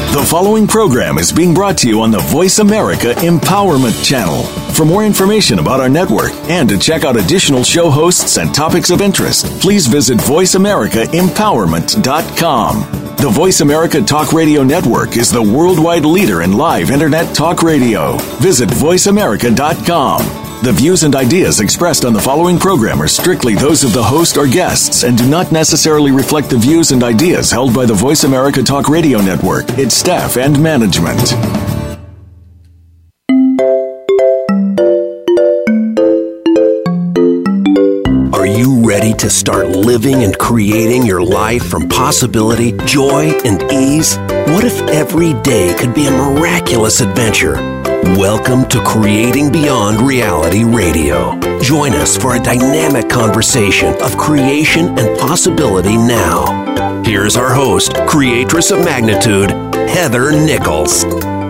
The following program is being brought to you on the Voice America Empowerment Channel. For more information about our network and to check out additional show hosts and topics of interest, please visit voiceamericaempowerment.com. The Voice America Talk Radio Network is the worldwide leader in live Internet talk radio. Visit voiceamerica.com. The views and ideas expressed on the following program are strictly those of the host or guests and do not necessarily reflect the views and ideas held by the Voice America Talk Radio Network, its staff, and management. Are you ready to start living and creating your life from possibility, joy, and ease? What if every day could be a miraculous adventure? Welcome to Creating Beyond Reality Radio. Join us for a dynamic conversation of creation and possibility now. Here's our host, creatress of magnitude, Heather Nichols.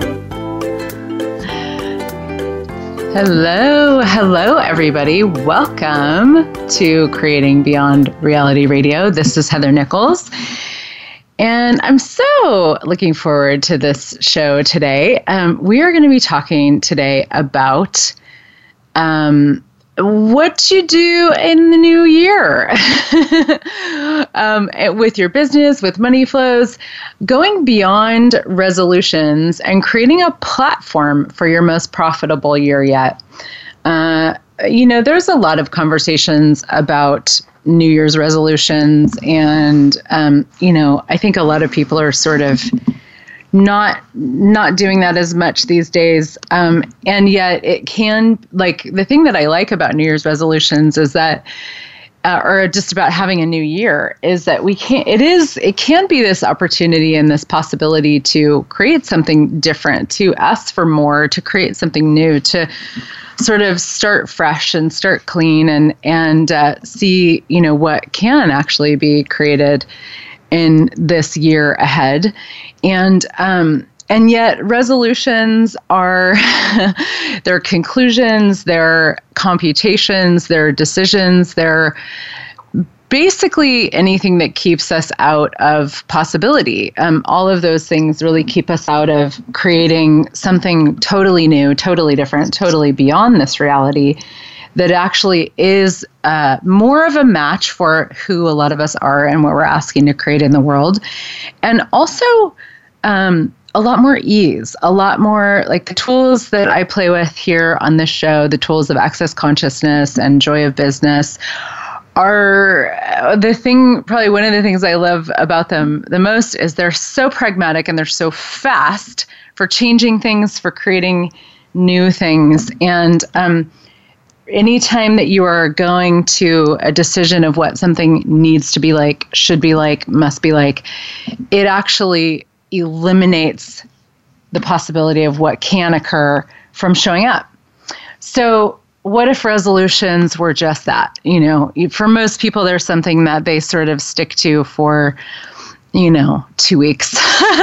Hello, everybody. Welcome to Creating Beyond Reality Radio. This is Heather Nichols. And I'm so looking forward to this show today. We are going to be talking today about what you do in the new year with your business, with money flows, going beyond resolutions and creating a platform for your most profitable year yet. There's a lot of conversations about New Year's resolutions. And, I think a lot of people are sort of not doing that as much these days. And yet it can, the thing that I like about New Year's resolutions is that, or just about having a new year, is that it can be this opportunity and this possibility to create something different, to ask for more, to create something new, to sort of start fresh and start clean and see, what can actually be created in this year ahead. And yet resolutions are their conclusions, their computations, their decisions, they're basically anything that keeps us out of possibility. All of those things really keep us out of creating something totally new, totally different, totally beyond this reality that actually is more of a match for who a lot of us are and what we're asking to create in the world. And also a lot more ease, a lot more like the tools that I play with here on this show, the tools of access consciousness and joy of business are probably one of the things I love about them the most is they're so pragmatic and they're so fast for changing things, for creating new things. And anytime that you are going to a decision of what something needs to be like, should be like, must be like, it actually eliminates the possibility of what can occur from showing up. So what if resolutions were just that? For most people, there's something that they sort of stick to for, 2 weeks,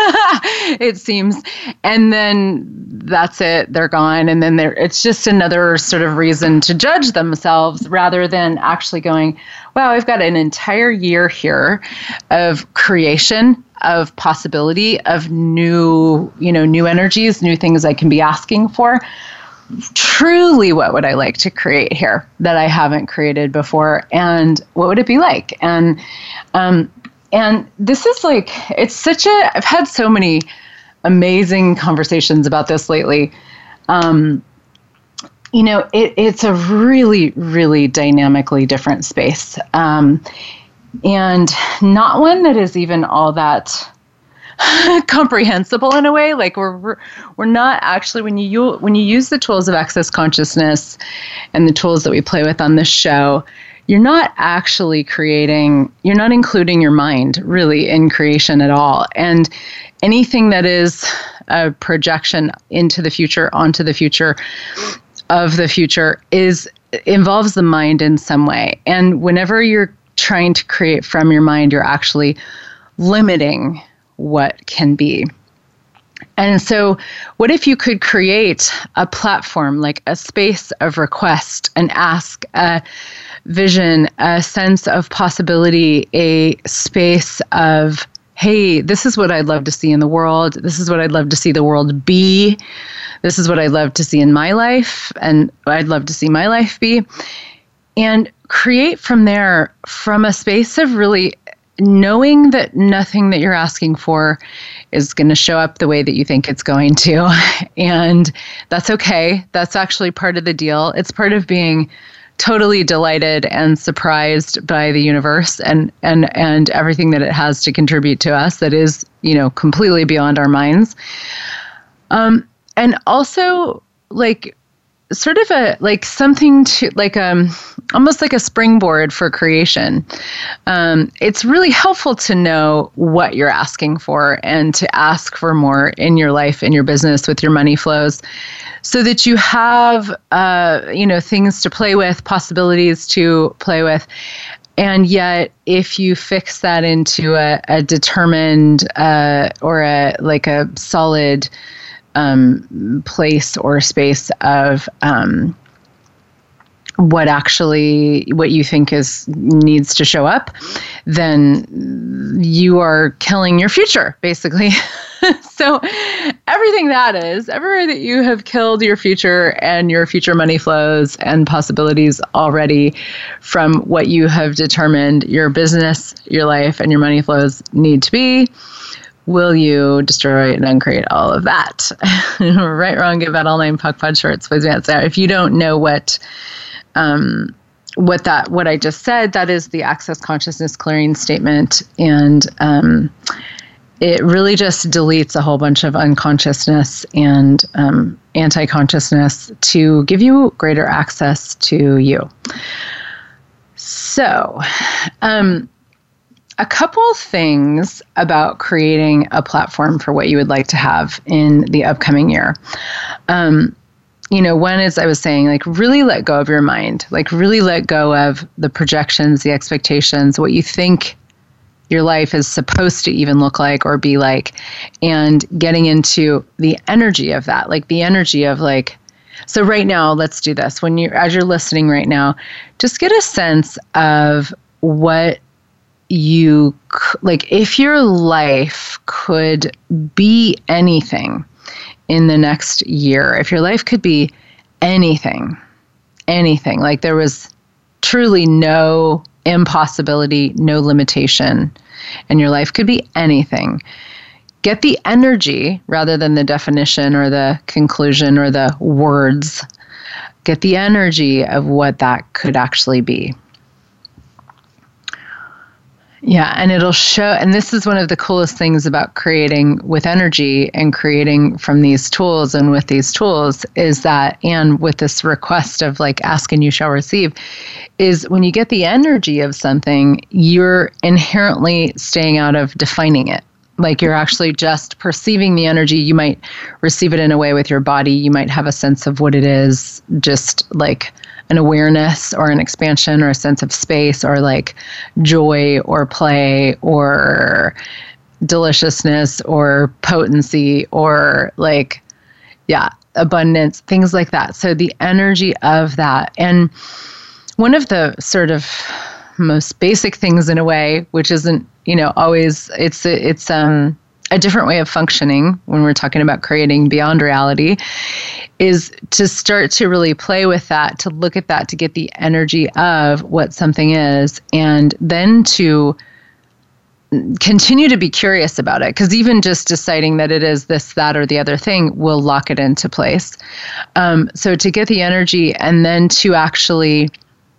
it seems. And then that's it. They're gone. And then it's just another sort of reason to judge themselves rather than actually going, wow, I've got an entire year here of creation, of possibility, of new energies, new things I can be asking for. Truly, what would I like to create here that I haven't created before? And what would it be like? And this is I've had so many amazing conversations about this lately. It's a really, really dynamically different space. And not one that is even all that comprehensible in a way. Like we're not actually, when you use the tools of access consciousness and the tools that we play with on this show, you're not actually you're not including your mind really in creation at all. And anything that is a projection into the future, onto the future, of the future involves the mind in some way. And whenever you're trying to create from your mind, you're actually limiting what can be. And so what if you could create a platform, like a space of request, an ask, a vision, a sense of possibility, a space of hey, this is what I'd love to see in the world. This is what I'd love to see the world be. This is what I'd love to see in my life, and I'd love to see my life be. And create from there, from a space of really knowing that nothing that you're asking for is going to show up the way that you think it's going to. And that's okay. That's actually part of the deal. It's part of being totally delighted and surprised by the universe and everything that it has to contribute to us that is, completely beyond our minds. And also sort of something to almost like a springboard for creation. It's really helpful to know what you're asking for and to ask for more in your life, in your business, with your money flows, so that you have, things to play with, possibilities to play with. And yet, if you fix that into a determined or a solid place or space of what you think needs to show up, then you are killing your future, basically. So everywhere that you have killed your future and your future money flows and possibilities already from what you have determined your business, your life, and your money flows need to be, will you destroy and uncreate all of that? Right, wrong, give out, all nine, puck, pod, shorts, boys, pants. If you don't know what I just said, that is the Access Consciousness Clearing Statement, and it really just deletes a whole bunch of unconsciousness and anti-consciousness to give you greater access to you. So, a couple things about creating a platform for what you would like to have in the upcoming year. One is, I was saying, really let go of your mind, really let go of the projections, the expectations, what you think your life is supposed to even look like or be like, and getting into the energy of that, the energy of so right now, let's do this. As you're listening right now, just get a sense of what if your life could be anything in the next year, if your life could be anything, there was truly no impossibility, no limitation, and your life could be anything, get the energy rather than the definition or the conclusion or the words, get the energy of what that could actually be. Yeah, and it'll show, and this is one of the coolest things about creating with energy and creating from these tools and with these tools is that, and with this request of ask and you shall receive, is when you get the energy of something, you're inherently staying out of defining it. You're actually just perceiving the energy. You might receive it in a way with your body. You might have a sense of what it is, just an awareness or an expansion or a sense of space or joy or play or deliciousness or potency or abundance, things like that. So the energy of that. And one of the sort of most basic things in a way, which isn't, always, it's a different way of functioning when we're talking about creating beyond reality, is to start to really play with that, to look at that, to get the energy of what something is, and then to continue to be curious about it. Because even just deciding that it is this, that, or the other thing will lock it into place. So to get the energy and then to actually,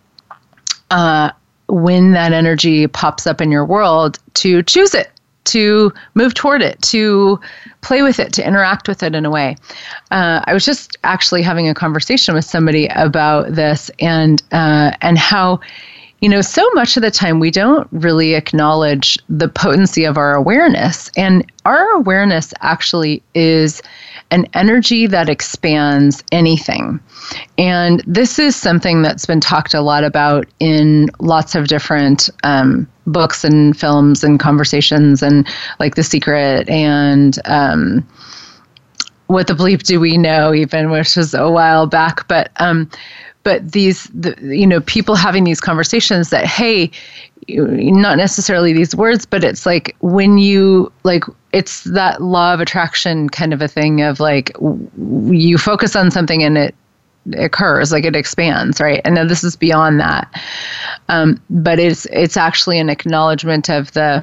when that energy pops up in your world, to choose it, to move toward it, to play with it, to interact with it in a way. I was just actually having a conversation with somebody about this and how, so much of the time we don't really acknowledge the potency of our awareness. And our awareness actually is an energy that expands anything. And this is something that's been talked a lot about in lots of different books and films and conversations, and The Secret and What the Bleep Do We Know, even, which was a while back. But these, people having these conversations that, hey, not necessarily these words, but it's like when you like, it's that law of attraction kind of a thing of like, you focus on something and it occurs, like it expands, right? And now this is beyond that. But it's actually an acknowledgement of the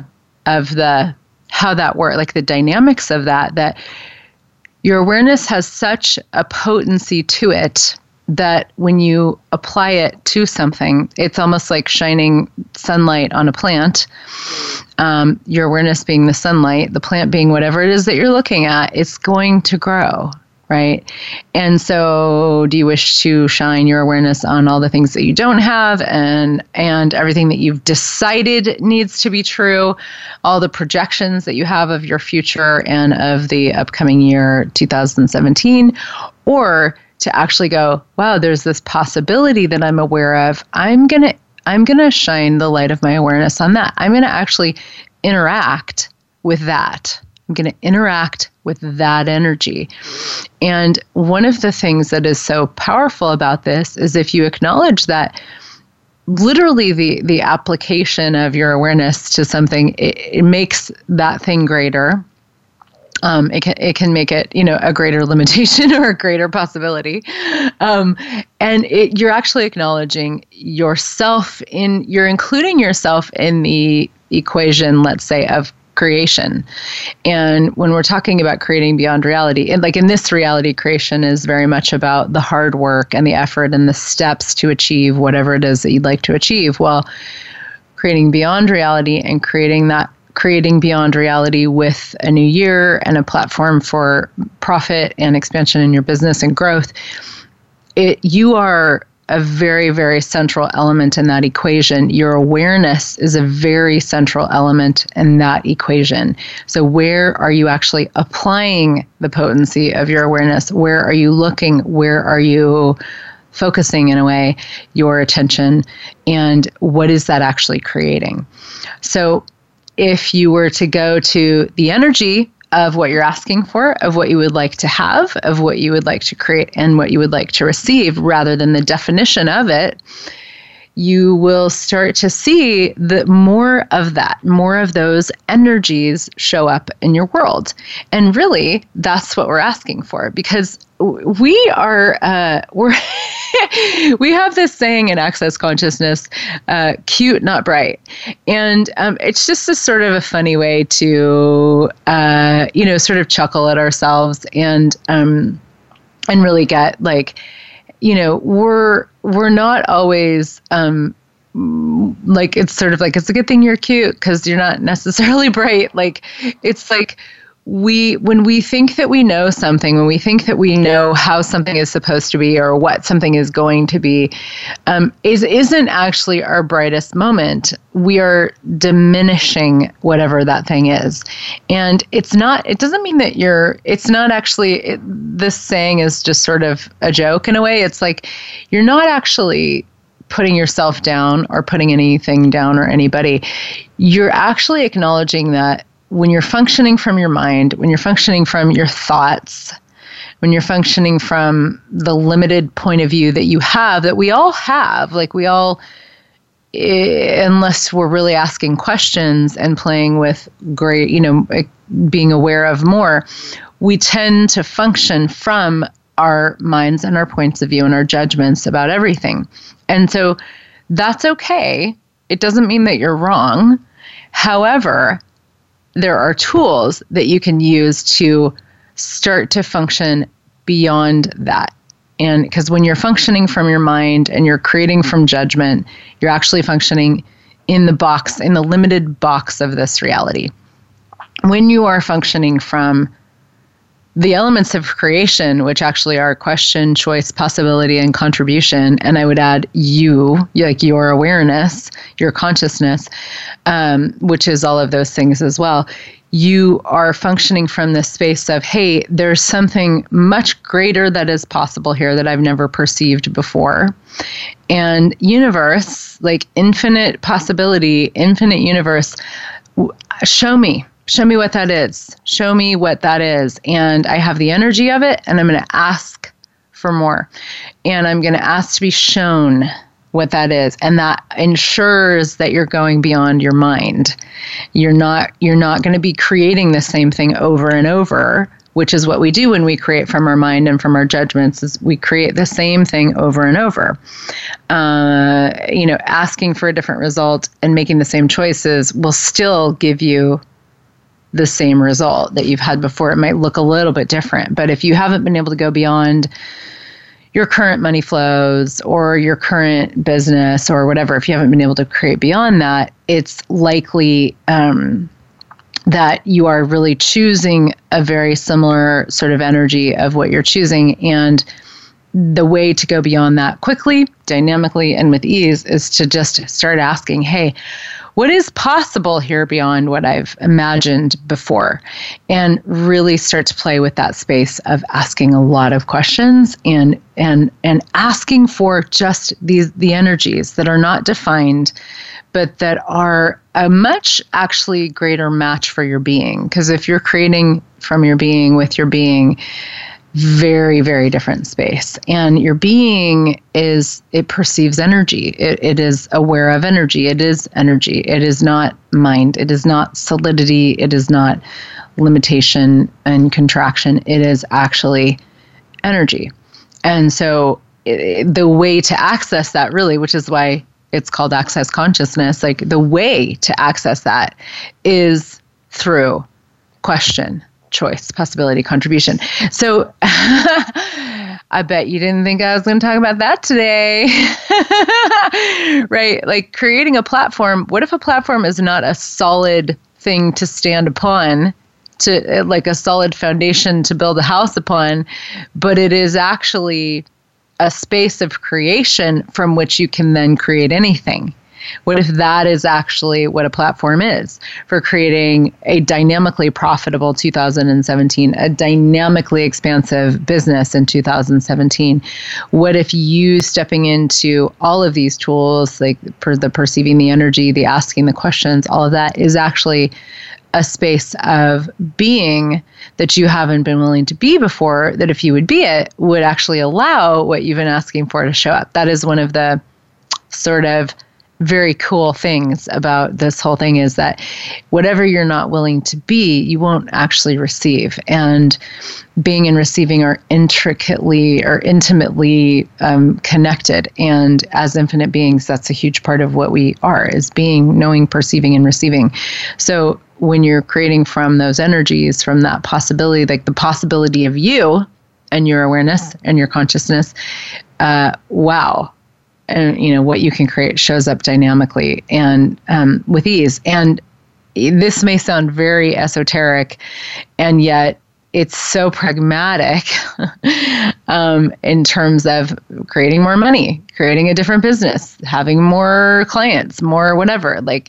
how that works, like the dynamics of that your awareness has such a potency to it that when you apply it to something, it's almost like shining sunlight on a plant. Your awareness being the sunlight, the plant being whatever it is that you're looking at, it's going to grow, right? And so do you wish to shine your awareness on all the things that you don't have and everything that you've decided needs to be true, all the projections that you have of your future and of the upcoming year 2017, or to actually go, wow, there's this possibility that I'm aware of. I'm going to shine the light of my awareness on that. I'm going to actually interact with that. I'm going to interact with that energy. And one of the things that is so powerful about this is if you acknowledge that literally the application of your awareness to something, it makes that thing greater. It can make it, a greater limitation or a greater possibility. And you're actually acknowledging yourself you're including yourself in the equation, let's say, of creation. And when we're talking about creating beyond reality, and like in this reality, creation is very much about the hard work and the effort and the steps to achieve whatever it is that you'd like to achieve. Well, creating beyond reality and creating beyond reality with a new year and a platform for profit and expansion in your business and growth, you are a very, very central element in that equation. Your awareness is a very central element in that equation. So where are you actually applying the potency of your awareness? Where are you looking? Where are you focusing, in a way, your attention? And what is that actually creating? So if you were to go to the energy of what you're asking for, of what you would like to have, of what you would like to create, and what you would like to receive, rather than the definition of it, you will start to see that more of those energies show up in your world. And really, that's what we're asking for, because we are, we have this saying in Access Consciousness, cute, not bright. And it's just a sort of a funny way to, sort of chuckle at ourselves and really get like, we're not always, like, it's sort of like, it's a good thing you're cute because you're not necessarily bright. Like, it's like, when we think that we know something, when we think that we know how something is supposed to be or what something is going to be, isn't actually our brightest moment. We are diminishing whatever that thing is. And it doesn't mean that it's not actually, this saying is just sort of a joke in a way. It's like, you're not actually putting yourself down or putting anything down or anybody. You're actually acknowledging that when you're functioning from your mind, when you're functioning from your thoughts, when you're functioning from the limited point of view that you have, that we all have, like we all, unless we're really asking questions and playing with great, being aware of more, we tend to function from our minds and our points of view and our judgments about everything. And so that's okay. It doesn't mean that you're wrong. However, there are tools that you can use to start to function beyond that. And because when you're functioning from your mind and you're creating from judgment, you're actually functioning in the limited box of this reality. When you are functioning from the elements of creation, which actually are question, choice, possibility, and contribution, and I would add like your awareness, your consciousness, which is all of those things as well, you are functioning from this space of, hey, there's something much greater that is possible here that I've never perceived before. And universe, like infinite possibility, infinite universe, show me what that is. Show me what that is. And I have the energy of it, and I'm going to ask for more. And I'm going to ask to be shown what that is, and that ensures that you're going beyond your mind. You're not going to be creating the same thing over and over, which is what we do when we create from our mind and from our judgments, is we create the same thing over and over. Asking for a different result and making the same choices will still give you the same result that you've had before. It might look a little bit different, but if you haven't been able to go beyond your current money flows or your current business or whatever, if you haven't been able to create beyond that, it's likely that you are really choosing a very similar sort of energy of what you're choosing. And the way to go beyond that quickly, dynamically, and with ease is to just start asking, hey, what is possible here beyond what I've imagined before? And really start to play with that space of asking a lot of questions and asking for just the energies that are not defined, but that are a much actually greater match for your being. Because if you're creating from your being with your being, very, very different space. And your being it perceives energy. It is aware of energy. It is energy. It is not mind. It is not solidity. It is not limitation and contraction. It is actually energy. And so the way to access that, really, which is why it's called Access Consciousness, like the way to access that is through question, choice, possibility, contribution. So I bet you didn't think I was going to talk about that today, right? Like creating a platform. What if a platform is not a solid thing to stand upon, to like a solid foundation to build a house upon, but it is actually a space of creation from which you can then create anything? What if that is actually what a platform is for creating a dynamically profitable 2017, a dynamically expansive business in 2017? What if you stepping into all of these tools, like the perceiving the energy, the asking the questions, all of that is actually a space of being that you haven't been willing to be before, that if you would be it, would actually allow what you've been asking for to show up? That is one of the sort of very cool things about this whole thing, is that whatever you're not willing to be, you won't actually receive. And being and receiving are intricately or intimately connected. And as infinite beings, that's a huge part of what we are, is being, knowing, perceiving, and receiving. So when you're creating from those energies, from that possibility, like the possibility of you and your awareness and your consciousness, wow. And what you can create shows up dynamically and with ease. And this may sound very esoteric, and yet it's so pragmatic in terms of creating more money, creating a different business, having more clients, more whatever. Like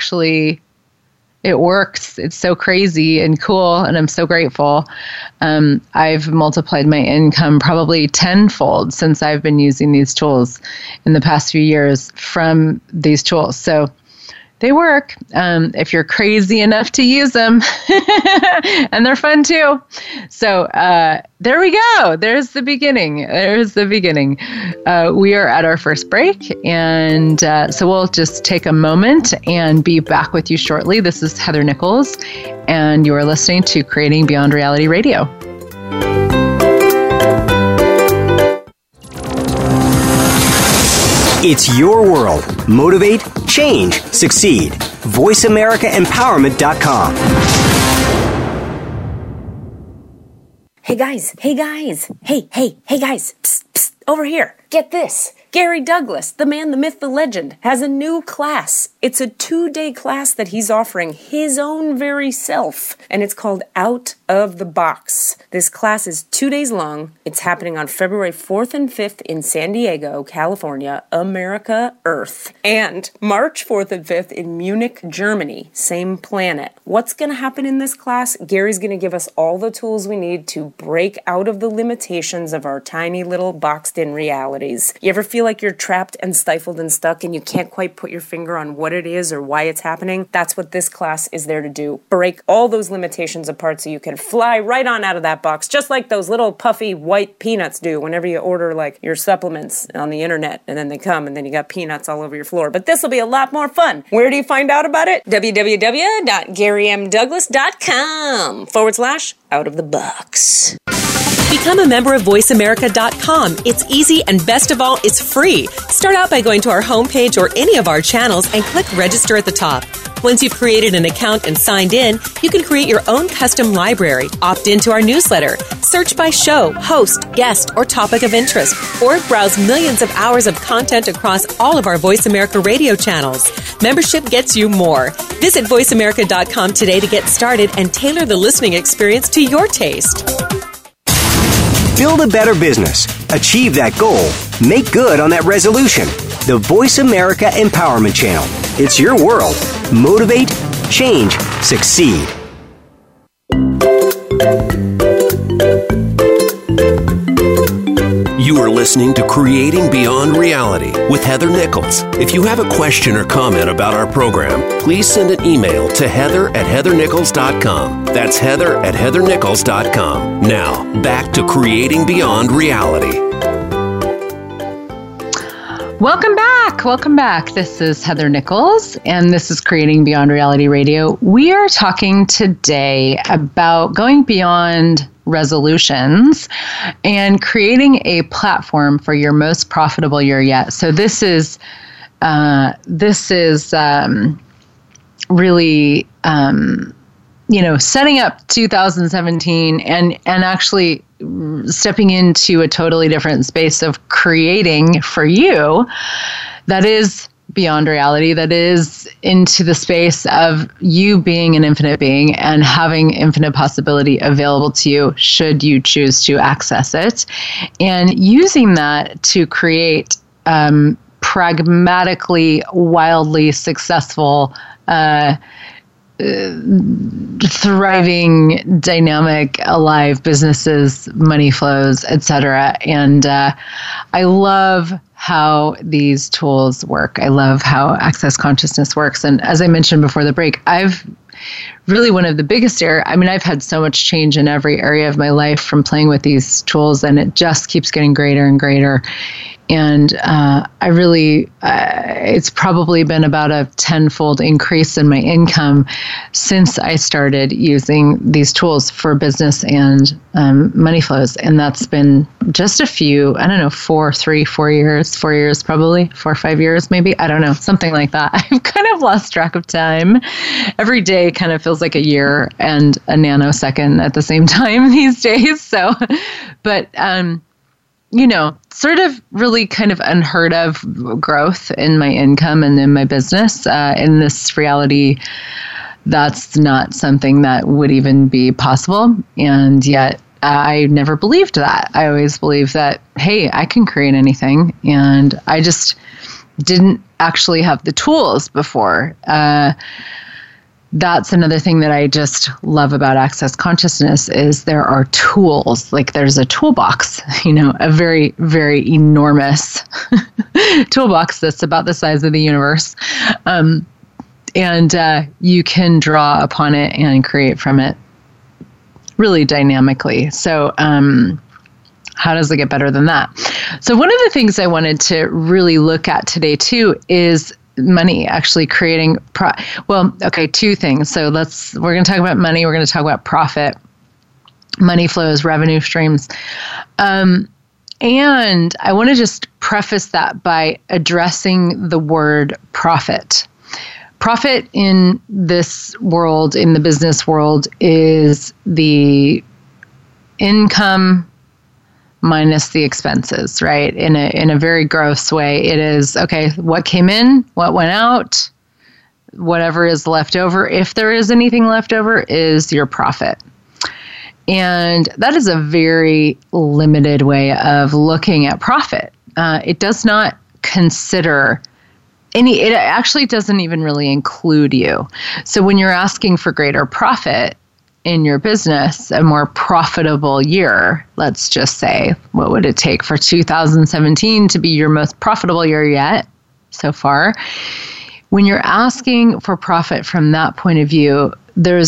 it works. It's so crazy and cool, and I'm so grateful. I've multiplied my income probably tenfold since I've been using these tools in the past few years from these tools. So they work if you're crazy enough to use them, and they're fun too. So there we go. There's the beginning. We are at our first break, and so we'll just take a moment and be back with you shortly. This is Heather Nichols, and you are listening to Creating Beyond Reality Radio. It's your world. Motivate, change, succeed. VoiceAmericaEmpowerment.com. Hey guys. Hey guys. Psst, over here. Get this. Gary Douglas, the man, the myth, the legend, has a new class. It's a 2-day class that he's offering his own very self, and it's called Out of the Box. This class is 2 days long. It's happening on February 4th and 5th in San Diego, California, America, Earth, and March 4th and 5th in Munich, Germany, same planet. What's going to happen in this class? Gary's going to give us all the tools we need to break out of the limitations of our tiny little boxed-in realities. You ever feel like you're trapped and stifled and stuck and you can't quite put your finger on what it is or why it's happening? That's what this class is there to do. Break all those limitations apart so you can would fly right on out of that box, just like those little puffy white peanuts do whenever you order like your supplements on the internet, and then they come and then you got peanuts all over your floor. But this will be a lot more fun. Where do you find out about it? www.GaryMDouglas.com/out of the box. Become a member of VoiceAmerica.com. It's easy, and best of all, it's free. Start out by going to our homepage or any of our channels and click register at the top. Once you've created an account and signed in, you can create your own custom library, opt into our newsletter, search by show, host, guest, or topic of interest, or browse millions of hours of content across all of our Voice America radio channels. Membership gets you more. Visit VoiceAmerica.com today to get started and tailor the listening experience to your taste. Build a better business. Achieve that goal. Make good on that resolution. The Voice America Empowerment Channel. It's your world. Motivate, change, succeed. You are listening to Creating Beyond Reality with Heather Nichols. If you have a question or comment about our program, please send an email to heather@heathernichols.com. That's heather@heathernichols.com. Now, back to Creating Beyond Reality. Welcome back. Welcome back. This is Heather Nichols, and this is Creating Beyond Reality Radio. We are talking today about going beyond resolutions and creating a platform for your most profitable year yet. So this is really setting up 2017 and actually stepping into a totally different space of creating for you that is beyond reality, that is into the space of you being an infinite being and having infinite possibility available to you should you choose to access it, and using that to create pragmatically, wildly successful, thriving, dynamic, alive businesses, money flows, etc. And I love how these tools work. I love how Access Consciousness works. And as I mentioned before the break, I've really one of the biggest I've had so much change in every area of my life from playing with these tools, and it just keeps getting greater and greater. And it's probably been about a 10-fold increase in my income since I started using these tools for business and money flows. And that's been just a few, 4 years probably, 4 or 5 years maybe. I don't know, something like that. I've kind of lost track of time. Every day kind of feels like a year and a nanosecond at the same time these days. So, but, sort of really kind of unheard of growth in my income and in my business. In this reality, that's not something that would even be possible. And yet I never believed that. I always believed that, hey, I can create anything. And I just didn't actually have the tools before. That's another thing that I just love about Access Consciousness is there are tools, like there's a toolbox, a very, very enormous toolbox that's about the size of the universe. And you can draw upon it and create from it really dynamically. So how does it get better than that? So one of the things I wanted to really look at today too is money, actually creating, two things. So we're going to talk about money. We're going to talk about profit, money flows, revenue streams. And I want to just preface that by addressing the word profit. Profit in this world, in the business world, is the income minus the expenses, right? In a very gross way, it is, okay, what came in, what went out, whatever is left over, if there is anything left over, is your profit. And that is a very limited way of looking at profit. It does not consider it actually doesn't even really include you. So when you're asking for greater profit in your business, a more profitable year, let's just say, what would it take for 2017 to be your most profitable year yet so far? When you're asking for profit from that point of view, there's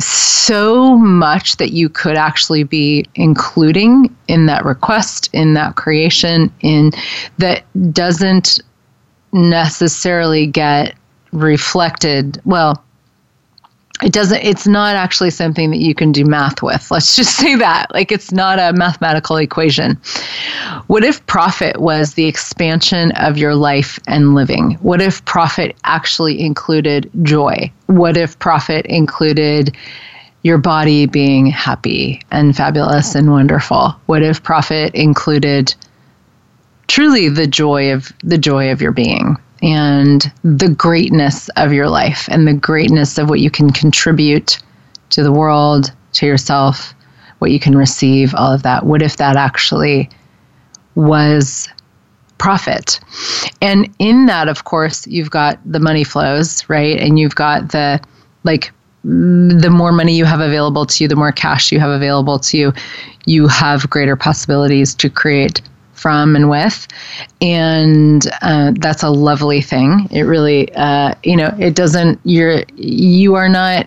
so much that you could actually be including in that request, in that creation, in that doesn't necessarily get reflected. Well, it's not actually something that you can do math with. Let's just say that. Like, it's not a mathematical equation. What if profit was the expansion of your life and living? What if profit actually included joy? What if profit included your body being happy and fabulous and wonderful? What if profit included truly the joy of your being? And the greatness of your life and the greatness of what you can contribute to the world, to yourself, what you can receive, all of that. What if that actually was profit? And in that, of course, you've got the money flows, right? And you've got the more money you have available to you, the more cash you have available to you, you have greater possibilities to create from and with. And that's a lovely thing. It really, it doesn't, you are not,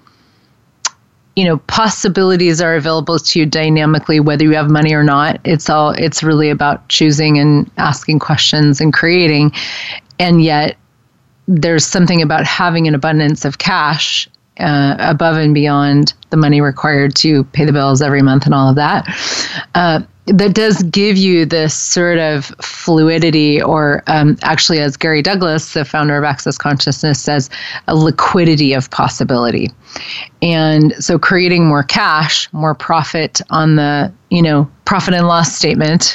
possibilities are available to you dynamically, whether you have money or not. It's really about choosing and asking questions and creating. And yet there's something about having an abundance of cash above and beyond the money required to pay the bills every month and all of that. That does give you this sort of fluidity, or actually, as Gary Douglas, the founder of Access Consciousness, says, a liquidity of possibility. And so creating more cash, more profit on the, profit and loss statement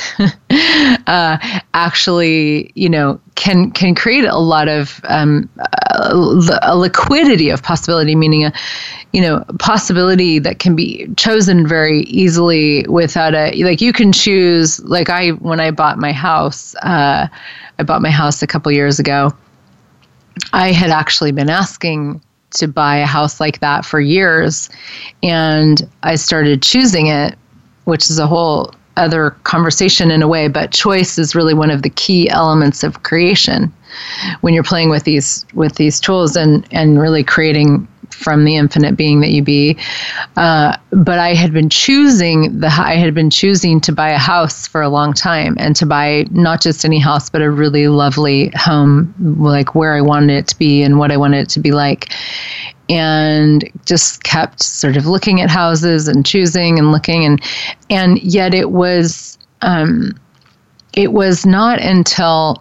actually, can create a lot of a liquidity of possibility, meaning a possibility that can be chosen very easily without you can choose, when I bought my house, a couple years ago. I had actually been asking to buy a house like that for years, and I started choosing it, which is a whole other conversation in a way, but choice is really one of the key elements of creation when you're playing with these tools and really creating from the infinite being that you be. But I had been choosing to buy a house for a long time, and to buy not just any house, but a really lovely home, like where I wanted it to be and what I wanted it to be like. And just kept sort of looking at houses and choosing and looking, and yet it was not until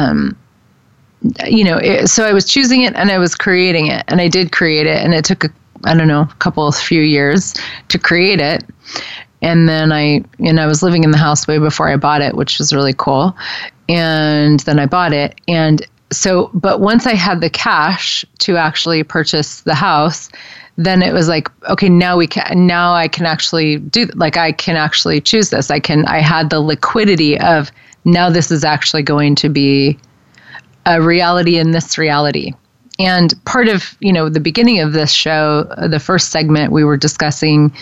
so I was choosing it and I was creating it, and I did create it, and it took a few years to create it. And then I was living in the house way before I bought it, which was really cool. And then I bought it, and so, but once I had the cash to actually purchase the house, then it was like, okay, now I can actually I can actually choose this. I had the liquidity of, now this is actually going to be a reality in this reality. And part of, the beginning of this show, the first segment, we were discussing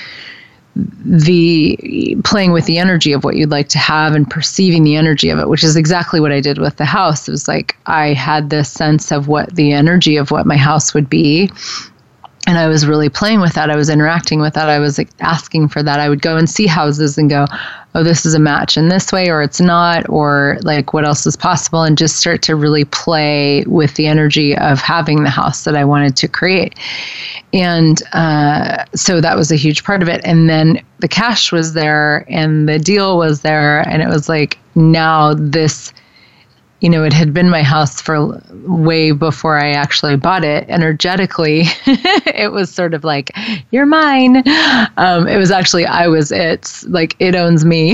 the playing with the energy of what you'd like to have and perceiving the energy of it, which is exactly what I did with the house. It was like I had this sense of what the energy of what my house would be, and I was really playing with that. I was interacting with that. I was asking for that. I would go and see houses and go, oh, this is a match in this way, or it's not, or what else is possible, and just start to really play with the energy of having the house that I wanted to create. And so that was a huge part of it. And then the cash was there and the deal was there, and it was like, now this, it had been my house for way before I actually bought it. Energetically, it was sort of like, you're mine. It was actually, I was it. Like, it owns me.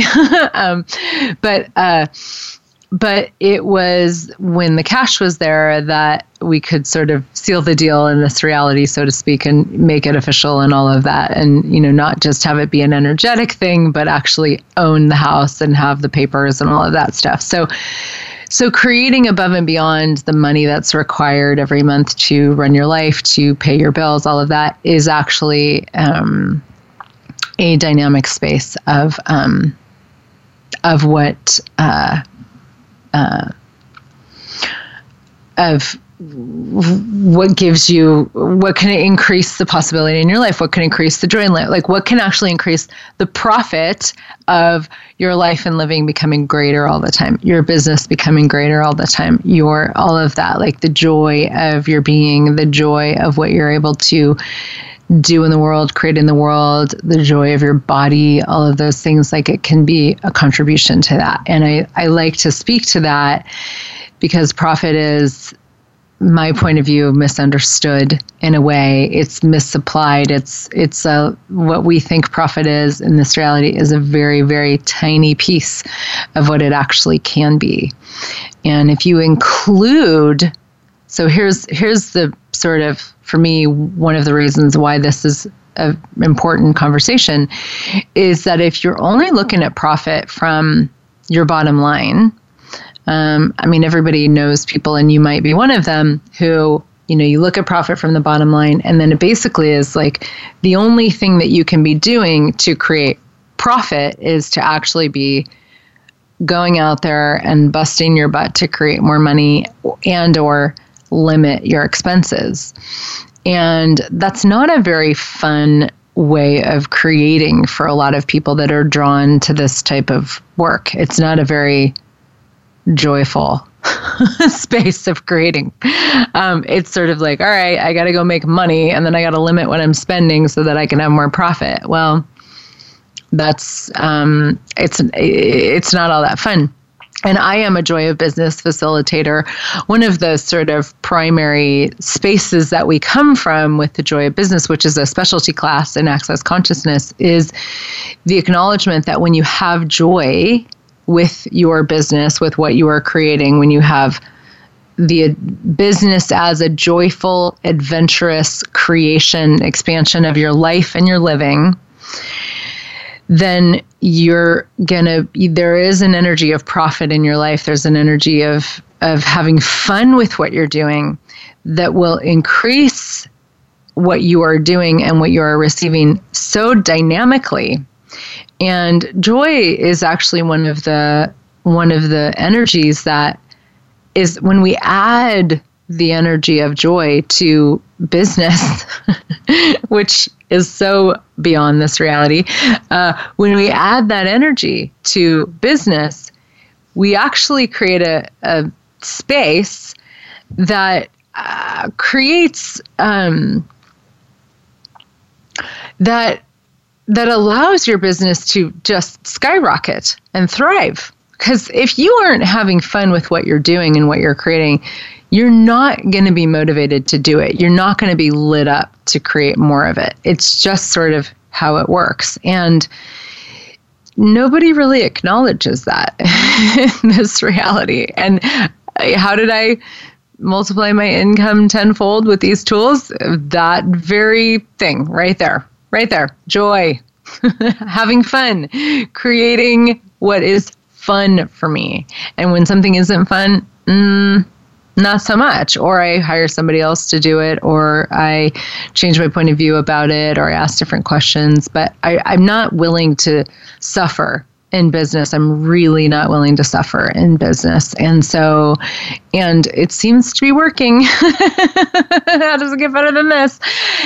But it was when the cash was there that we could sort of seal the deal in this reality, so to speak, and make it official and all of that. And, not just have it be an energetic thing, but actually own the house and have the papers and all of that stuff. So creating above and beyond the money that's required every month to run your life, to pay your bills, all of that is actually a dynamic space of what of what can increase the possibility in your life? What can increase the joy in life? Like, what can actually increase the profit of your life and living becoming greater all the time, your business becoming greater all the time, all of that, like the joy of your being, the joy of what you're able to do in the world, create in the world, the joy of your body, all of those things, like it can be a contribution to that. And I like to speak to that because profit is, my point of view, misunderstood in a way. It's misapplied. It's what we think profit is in this reality is a very, very tiny piece of what it actually can be. And if you include, so here's the sort of, for me, one of the reasons why this is an important conversation is that if you're only looking at profit from your bottom line, I mean, everybody knows people, and you might be one of them, who, you look at profit from the bottom line, and then it basically is like the only thing that you can be doing to create profit is to actually be going out there and busting your butt to create more money and or limit your expenses. And that's not a very fun way of creating for a lot of people that are drawn to this type of work. It's not a very joyful space of creating. It's sort of like, all right, I got to go make money, and then I got to limit what I'm spending so that I can have more profit. Well, that's it's not all that fun. And I am a Joy of Business facilitator. One of the sort of primary spaces that we come from with the Joy of Business, which is a specialty class in Access Consciousness, is the acknowledgement that when you have joy with your business, with what you are creating, when you have the business as a joyful, adventurous creation, expansion of your life and your living, then there is an energy of profit in your life. There's an energy of having fun with what you're doing that will increase what you are doing and what you are receiving so dynamically. And joy is actually one of the energies that is, when we add the energy of joy to business, which is so beyond this reality, when we add that energy to business, we actually create a space that creates that allows your business to just skyrocket and thrive. Because if you aren't having fun with what you're doing and what you're creating, you're not going to be motivated to do it. You're not going to be lit up to create more of it. It's just sort of how it works. And nobody really acknowledges that in this reality. And how did I multiply my income tenfold with these tools? That very thing right there. Right there. Joy. Having fun. Creating what is fun for me. And when something isn't fun, not so much. Or I hire somebody else to do it, or I change my point of view about it, or I ask different questions. But I'm not willing to suffer in business. I'm really not willing to suffer in business. And it seems to be working. How does it get better than this?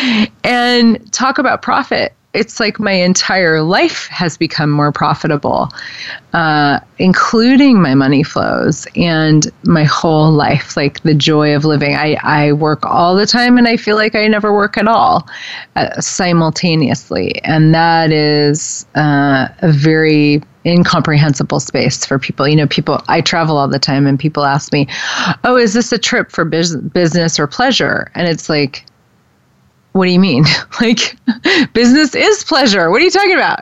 And talk about profit. It's like my entire life has become more profitable, including my money flows and my whole life, like the joy of living. I work all the time, and I feel like I never work at all simultaneously. And that is a very incomprehensible space for people. I travel all the time, and people ask me, oh, is this a trip for business or pleasure? And it's like, what do you mean? Like, business is pleasure. What are you talking about?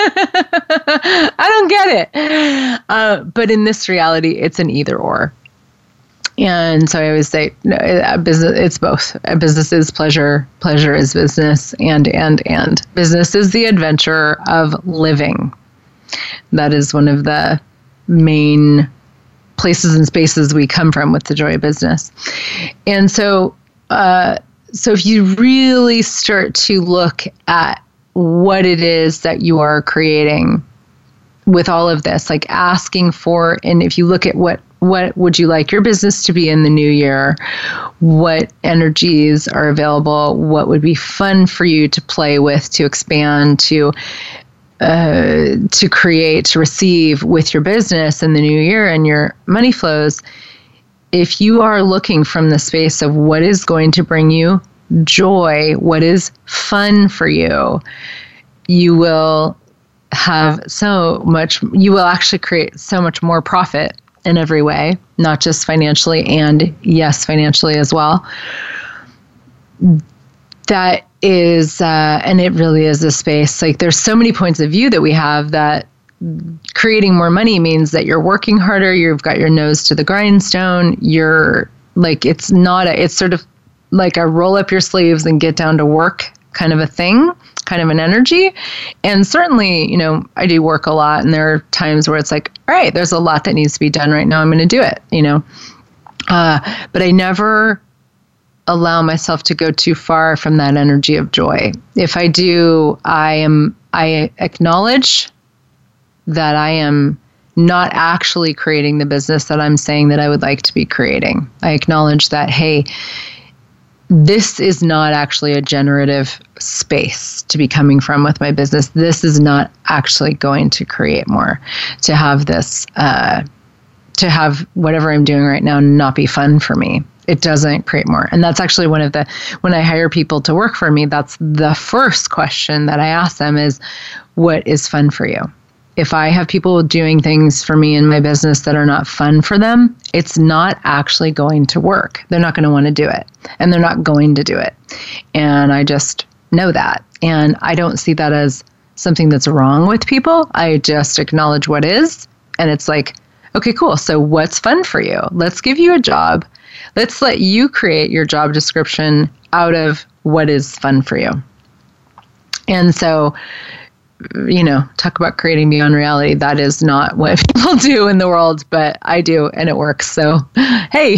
I don't get it. But in this reality, it's an either or. And so I always say, no, business, it's both. Business is pleasure. Pleasure is business. And. Business is the adventure of living. That is one of the main places and spaces we come from with the Joy of Business. And so if you really start to look at what it is that you are creating with all of this, like asking for, and if you look at what What would you like your business to be in the new year? What energies are available? What would be fun for you to play with, to expand, to create, to receive with your business in the new year and your money flows? If you are looking from the space of what is going to bring you joy, what is fun for you, you will have you will actually create so much more profit in every way, not just financially, and yes, financially as well. That is, and it really is a space, like there's so many points of view that we have that creating more money means that you're working harder, you've got your nose to the grindstone, you're like, it's sort of like a roll up your sleeves and get down to work kind of a thing, kind of an energy. And certainly, I do work a lot, and there are times where it's like, all right, there's a lot that needs to be done right now, I'm going to do it, but I never allow myself to go too far from that energy of joy. If I do, I acknowledge that I am not actually creating the business that I'm saying that I would like to be creating. I acknowledge that, hey, this is not actually a generative space to be coming from with my business. This is not actually going to create more. To have this, to have whatever I'm doing right now not be fun for me. It doesn't create more. And that's actually when I hire people to work for me, that's the first question that I ask them is, what is fun for you? If I have people doing things for me in my business that are not fun for them, it's not actually going to work. They're not going to want to do it, and they're not going to do it. And I just know that. And I don't see that as something that's wrong with people. I just acknowledge what is. And it's like, okay, cool. So what's fun for you? Let's give you a job. Let's let you create your job description out of what is fun for you. And so, talk about creating beyond reality. That is not what people do in the world, but I do, and it works. So, hey,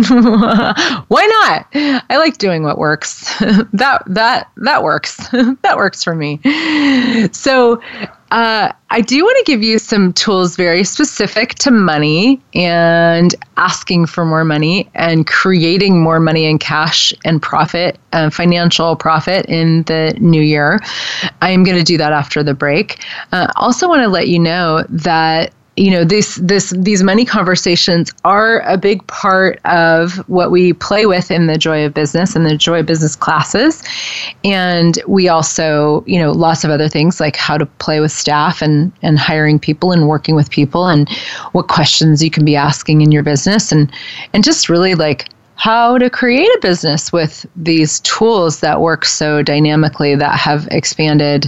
why not? I like doing what works. That works. That works for me. So, I do want to give you some tools very specific to money and asking for more money and creating more money and cash and profit, financial profit in the new year. I am going to do that after the break. Also want to let you know that these money conversations are a big part of what we play with in the Joy of Business and the Joy of Business classes. And we also, lots of other things like how to play with staff and hiring people and working with people and what questions you can be asking in your business and just really like how to create a business with these tools that work so dynamically, that have expanded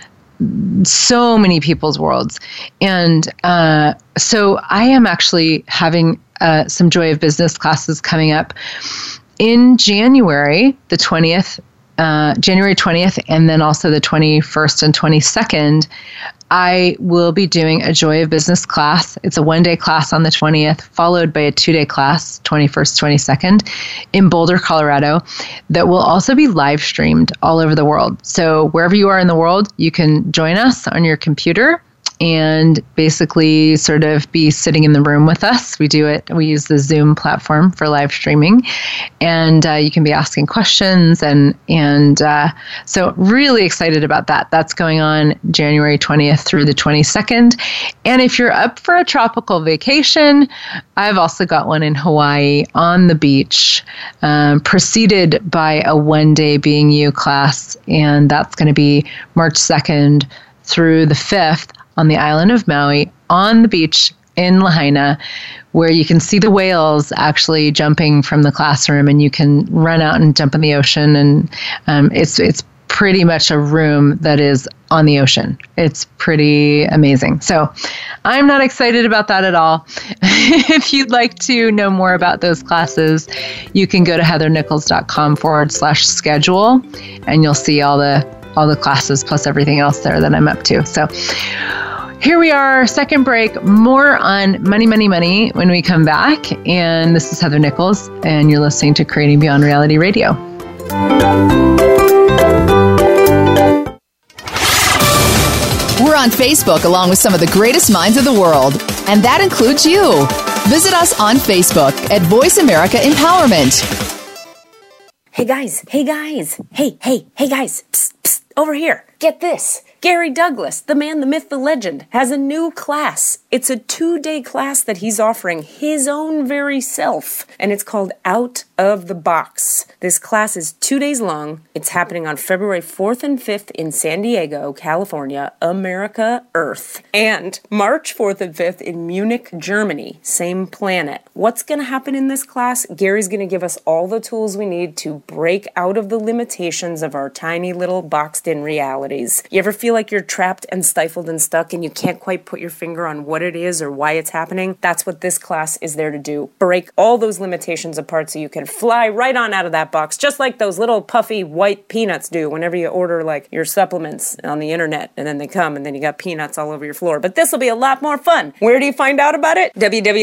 so many people's worlds. And so I am actually having some Joy of Business classes coming up in January, the 20th, January 20th, and then also the 21st and 22nd. I will be doing a Joy of Business class. It's a one-day class on the 20th, followed by a two-day class, 21st, 22nd, in Boulder, Colorado, that will also be live streamed all over the world. So wherever you are in the world, you can join us on your computer and basically sort of be sitting in the room with us. We use the Zoom platform for live streaming, and you can be asking questions, and so really excited about that. That's going on January 20th through the 22nd. And if you're up for a tropical vacation, I've also got one in Hawaii on the beach, preceded by a one-day Being You class, and that's going to be March 2nd through the 5th on the island of Maui, on the beach in Lahaina, where you can see the whales actually jumping from the classroom, and you can run out and jump in the ocean. And it's pretty much a room that is on the ocean. It's pretty amazing. So I'm not excited about that at all. If you'd like to know more about those classes, you can go to heathernichols.com/schedule, and you'll see all the classes plus everything else there that I'm up to. So here we are, second break, more on money, money, money when we come back. And this is Heather Nichols, and you're listening to Creating Beyond Reality Radio. We're on Facebook along with some of the greatest minds of the world, and that includes you. Visit us on Facebook at Voice America Empowerment. Hey guys, hey guys, hey guys, psst, psst, over here. Get this. Gary Douglas, the man, the myth, the legend, has a new class. It's a 2-day class that he's offering his own very self, and it's called Out of the Box. This class is 2 days long. It's happening on February 4th and 5th in San Diego, California, America, Earth, and March 4th and 5th in Munich, Germany, same planet. What's going to happen in this class? Gary's going to give us all the tools we need to break out of the limitations of our tiny little boxed-in realities. You ever feel like you're trapped and stifled and stuck and you can't quite put your finger on what it is or why it's happening? That's what this class is there to do. Break all those limitations apart so you can fly right on out of that box, just like those little puffy white peanuts do whenever you order like your supplements on the internet, and then they come and then you got peanuts all over your floor. But this will be a lot more fun. Where do you find out about it?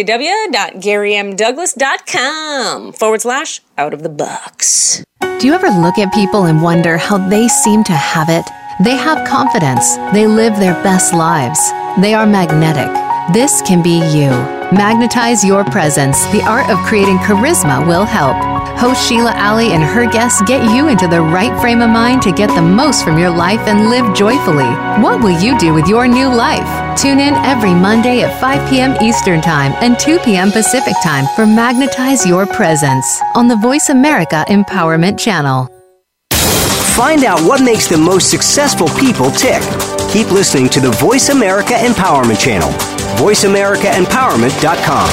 www.garymdouglas.com/out of the box. Do you ever look at people and wonder how they seem to have it? They have confidence. They live their best lives. They are magnetic. This can be you. Magnetize your presence. The art of creating charisma will help. Host Sheila Alley and her guests get you into the right frame of mind to get the most from your life and live joyfully. What will you do with your new life? Tune in every Monday at 5 p.m. Eastern Time and 2 p.m. Pacific Time for Magnetize Your Presence on the Voice America Empowerment Channel. Find out what makes the most successful people tick. Keep listening to the Voice America Empowerment Channel. VoiceAmericaEmpowerment.com.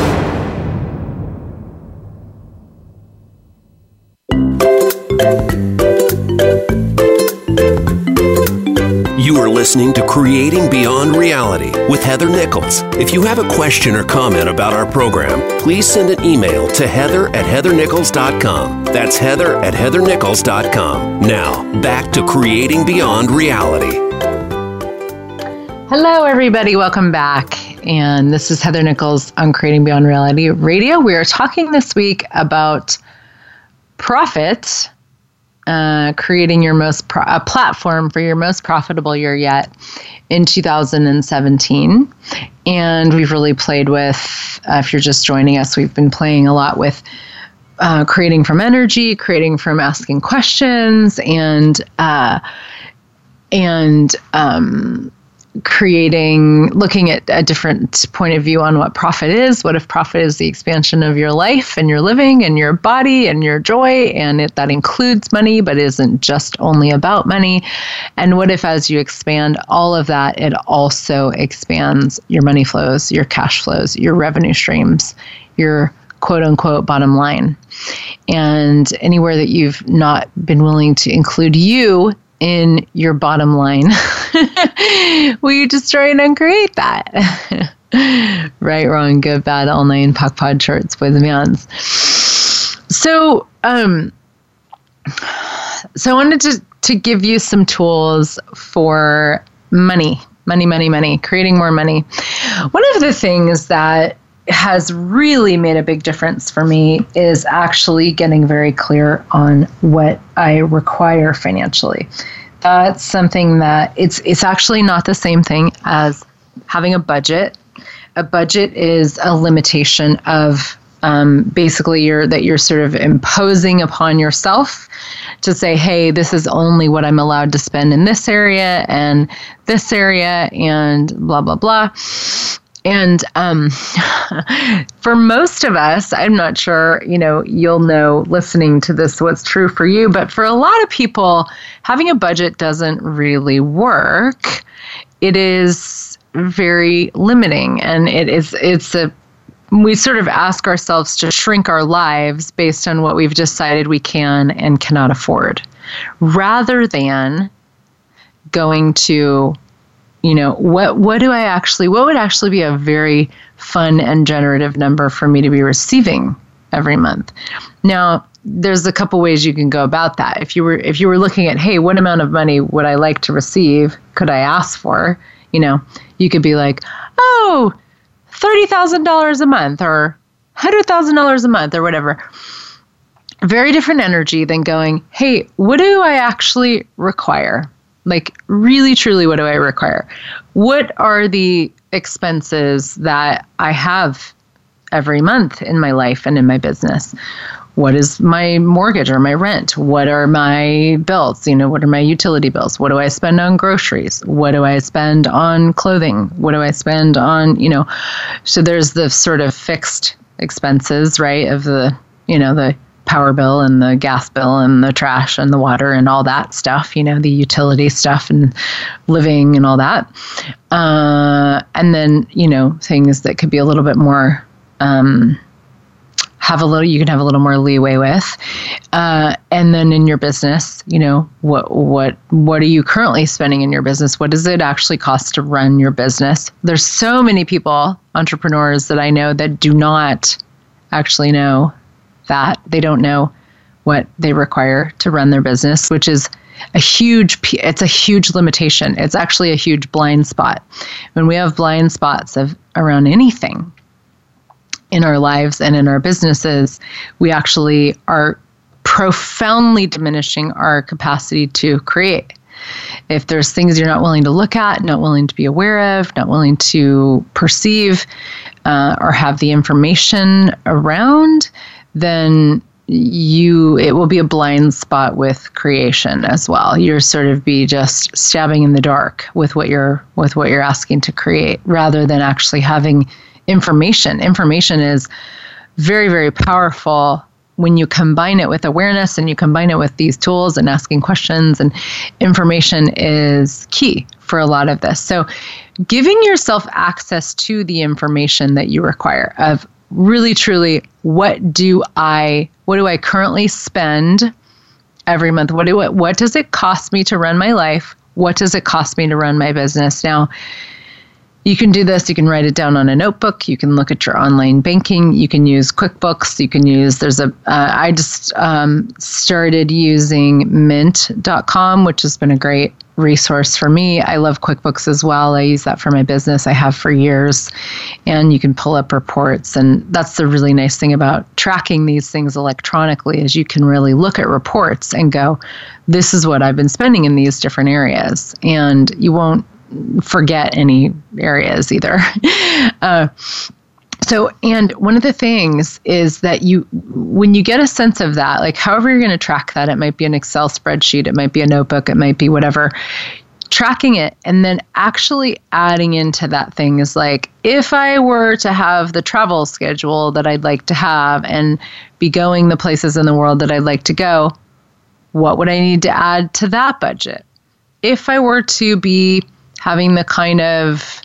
You are listening to Creating Beyond Reality with Heather Nichols. If you have a question or comment about our program, please send an email to heather@heathernichols.com. That's heather@heathernichols.com. Now, back to Creating Beyond Reality. Hello, everybody. Welcome back. And this is Heather Nichols on Creating Beyond Reality Radio. We are talking this week about profit, creating your a platform for your most profitable year yet in 2017. And we've really played with, if you're just joining us, we've been playing a lot with creating from energy, creating from asking questions, and looking at a different point of view on what profit is. What if profit is the expansion of your life and your living and your body and your joy, and that includes money but isn't just only about money? And what if as you expand all of that, it also expands your money flows, your cash flows, your revenue streams, your quote unquote bottom line? And anywhere that you've not been willing to include you in your bottom line, will you destroy and uncreate that? Right, wrong, good, bad, all nine, POC, pod, shorts, boys and beyonds. So I wanted to give you some tools for money, creating more money. One of the things that has really made a big difference for me is actually getting very clear on what I require financially. That's something that it's actually not the same thing as having a budget. A budget is a limitation of basically you're sort of imposing upon yourself to say, hey, this is only what I'm allowed to spend in this area and blah, blah, blah. And for most of us, I'm not sure, you'll know listening to this what's true for you, but for a lot of people, having a budget doesn't really work. It is very limiting, and we sort of ask ourselves to shrink our lives based on what we've decided we can and cannot afford, rather than going to what would actually be a very fun and generative number for me to be receiving every month? Now, there's a couple ways you can go about that. If you were looking at, hey, what amount of money would I like to receive? Could I ask for? You could be like, oh, $30,000 a month or $100,000 a month or whatever. Very different energy than going, hey, what do I actually require? Like, really, truly, what do I require? What are the expenses that I have every month in my life and in my business? What is my mortgage or my rent? What are my bills? What are my utility bills? What do I spend on groceries? What do I spend on clothing? What do I spend on, so there's the sort of fixed expenses, right? Of the, the power bill and the gas bill and the trash and the water and all that stuff, the utility stuff and living and all that. And then, things that could be a little bit more, you can have a little more leeway with. And then in your business, what are you currently spending in your business? What does it actually cost to run your business? There's so many people, entrepreneurs that I know that do not actually know that. They don't know what they require to run their business, which is it's a huge limitation. It's actually a huge blind spot. When we have blind spots around anything in our lives and in our businesses, we actually are profoundly diminishing our capacity to create. If there's things you're not willing to look at, not willing to be aware of, not willing to perceive, or have the information around, then it will be a blind spot with creation as well. You're sort of be just stabbing in the dark with what you're asking to create, rather than actually having information. Information is very, very powerful when you combine it with awareness and you combine it with these tools and asking questions, and information is key for a lot of this. So giving yourself access to the information that you require of really, truly, what do I currently spend every month? What does it cost me to run my life? What does it cost me to run my business? Now, you can do this. You can write it down on a notebook. You can look at your online banking. You can use QuickBooks. You can use, I just started using mint.com, which has been a great resource for me. I love QuickBooks as well. I use that for my business. I have for years. And you can pull up reports. And that's the really nice thing about tracking these things electronically, is you can really look at reports and go, this is what I've been spending in these different areas. And you won't forget any areas either. And one of the things is that when you get a sense of that, like however you're going to track that, it might be an Excel spreadsheet, it might be a notebook, it might be whatever, tracking it and then actually adding into that thing is like, if I were to have the travel schedule that I'd like to have and be going the places in the world that I'd like to go, what would I need to add to that budget? If I were to be having the kind of,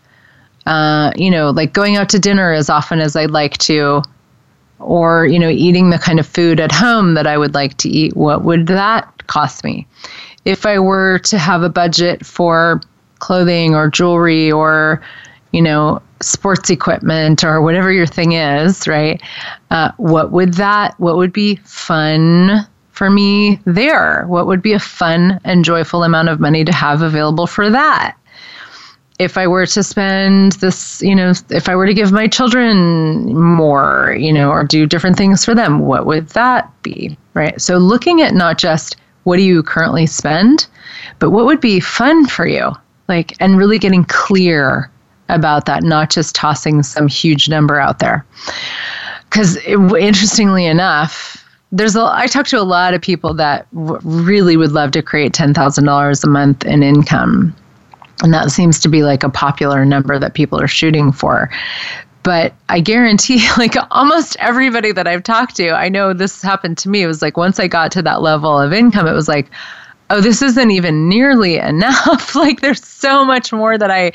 like going out to dinner as often as I'd like to, or, eating the kind of food at home that I would like to eat, what would that cost me? If I were to have a budget for clothing or jewelry or, sports equipment or whatever your thing is, right? What would be fun for me there? What would be a fun and joyful amount of money to have available for that? If I were to spend this, if I were to give my children more, or do different things for them, what would that be, right? So looking at not just what do you currently spend, but what would be fun for you, and really getting clear about that, not just tossing some huge number out there. Because interestingly enough, I talk to a lot of people that really would love to create $10,000 a month in income. And that seems to be like a popular number that people are shooting for. But I guarantee almost everybody that I've talked to, I know this happened to me. It was like once I got to that level of income, it was like, oh, this isn't even nearly enough. There's so much more that I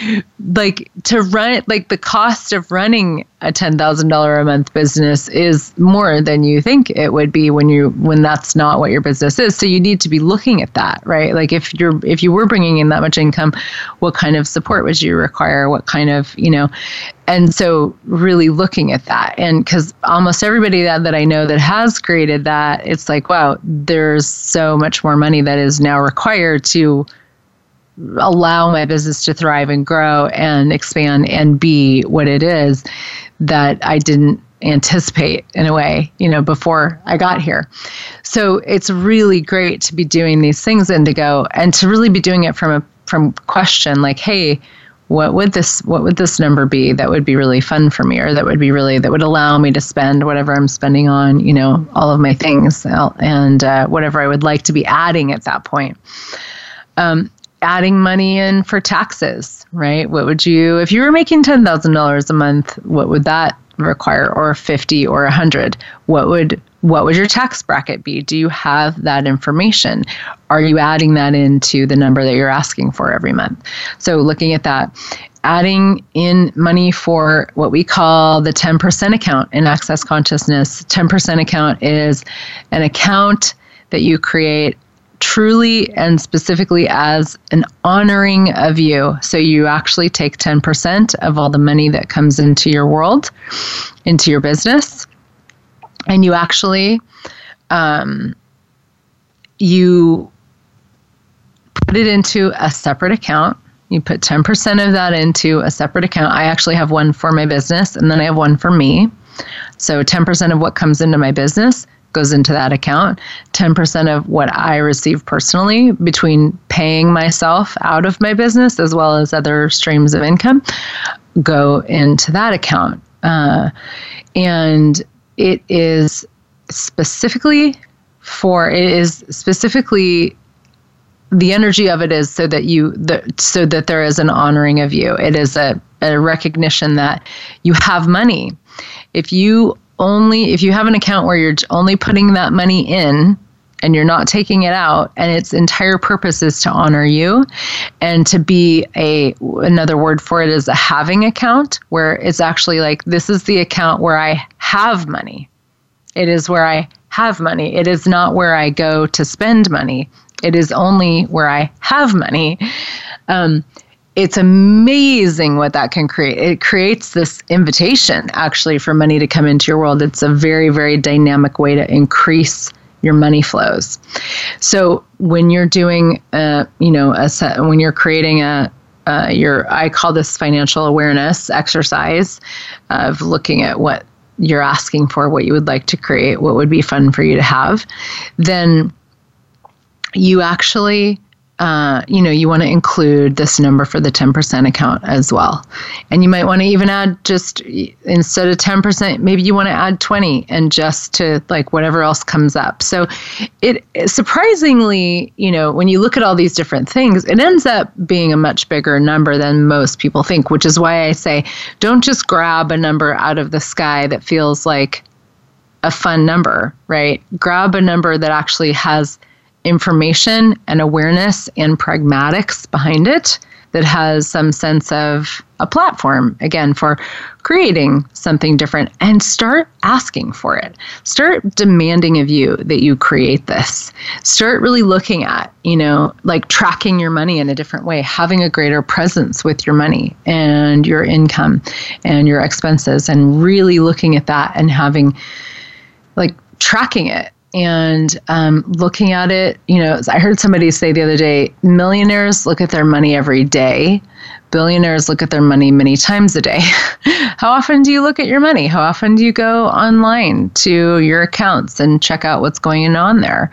to run. The cost of running a $10,000 a month business is more than you think it would be when that's not what your business is. So you need to be looking at that, right? If you were bringing in that much income, what kind of support would you require? What kind of, and so really looking at that. And because almost everybody that I know that has created that, it's like, wow, there's so much more money that is now required to allow my business to thrive and grow and expand and be what it is that I didn't anticipate in a way, before I got here. So it's really great to be doing these things and to really be doing it from question, hey, what would this number be that would be really fun for me, or that would allow me to spend whatever I'm spending on, all of my things and whatever I would like to be adding at that point. Adding money in for taxes, right? If you were making $10,000 a month, what would that require, or 50 or 100? What would your tax bracket be? Do you have that information? Are you adding that into the number that you're asking for every month? So looking at that, adding in money for what we call the 10% account in Access Consciousness. 10% account is an account that you create truly and specifically as an honoring of you. So you actually take 10% of all the money that comes into your world, into your business, and you actually you put it into a separate account. You put 10% of that into a separate account. I actually have one for my business, and then I have one for me. So 10% of what comes into my business goes into that account. 10% of what I receive personally, between paying myself out of my business as well as other streams of income, go into that account. And it is specifically the energy of it is so that there is an honoring of you. It is a recognition that you have money. If you have an account where you're only putting that money in and you're not taking it out, and its entire purpose is to honor you and to be another word for it is a having account, where it's actually like, this is the account where I have money. It is where I have money. It is not where I go to spend money. It is only where I have money. It's amazing what that can create. It creates this invitation, actually, for money to come into your world. It's a very, very dynamic way to increase your money flows. So when you're doing, when you're creating I call this financial awareness exercise of looking at what you're asking for, what you would like to create, what would be fun for you to have, then you actually, you want to include this number for the 10% account as well. And you might want to even add, just instead of 10%, maybe you want to add 20 and just to like whatever else comes up. So it surprisingly, when you look at all these different things, it ends up being a much bigger number than most people think, which is why I say, don't just grab a number out of the sky that feels like a fun number, right? Grab a number that actually has information and awareness and pragmatics behind it, that has some sense of a platform, again, for creating something different, and start asking for it. Start demanding of you that you create this. Start really looking at, like tracking your money in a different way, having a greater presence with your money and your income and your expenses, and really looking at that and having, like, tracking it. And looking at it, I heard somebody say the other day, millionaires look at their money every day. Billionaires look at their money many times a day. How often do you look at your money? How often do you go online to your accounts and check out what's going on there?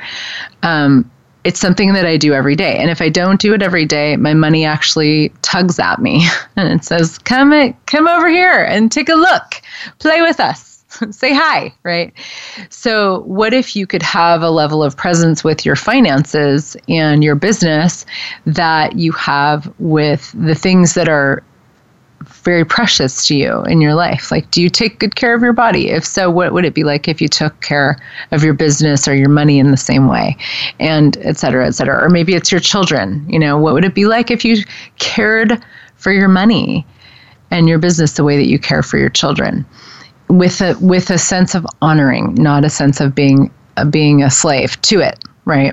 It's something that I do every day. And if I don't do it every day, my money actually tugs at me and it says, come over here and take a look, play with us. Say hi, right? So what if you could have a level of presence with your finances and your business that you have with the things that are very precious to you in your life? Like, do you take good care of your body? If so, what would it be like if you took care of your business or your money in the same way? And et cetera, et cetera. Or maybe it's your children. What would it be like if you cared for your money and your business the way that you care for your children? With a sense of honoring, not a sense of being a slave to it, right?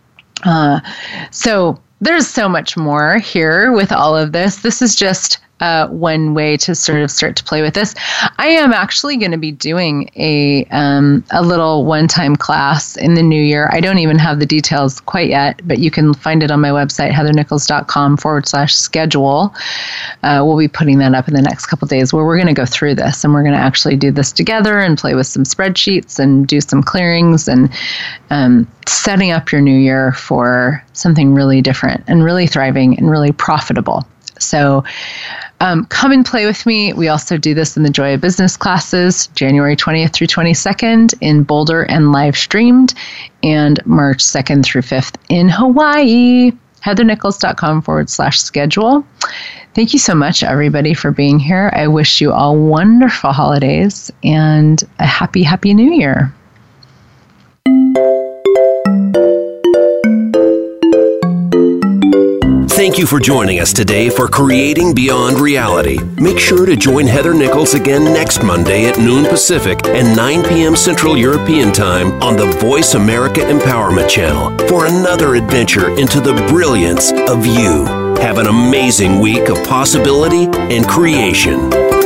So there's so much more here with all of this. This is just one way to sort of start to play with this. I am actually going to be doing a little one-time class in the new year. I don't even have the details quite yet, but you can find it on my website, heathernichols.com/schedule. We'll be putting that up in the next couple of days, where we're going to go through this, and we're going to actually do this together and play with some spreadsheets and do some clearings and setting up your new year for something really different and really thriving and really profitable. So come and play with me. We also do this in the Joy of Business classes, January 20th through 22nd in Boulder and live streamed, and March 2nd through 5th in Hawaii. heathernichols.com/schedule. Thank you so much, everybody, for being here. I wish you all wonderful holidays and a happy, happy New Year. Thank you for joining us today for Creating Beyond Reality. Make sure to join Heather Nichols again next Monday at noon Pacific and 9 p.m. Central European Time on the Voice America Empowerment Channel for another adventure into the brilliance of you. Have an amazing week of possibility and creation.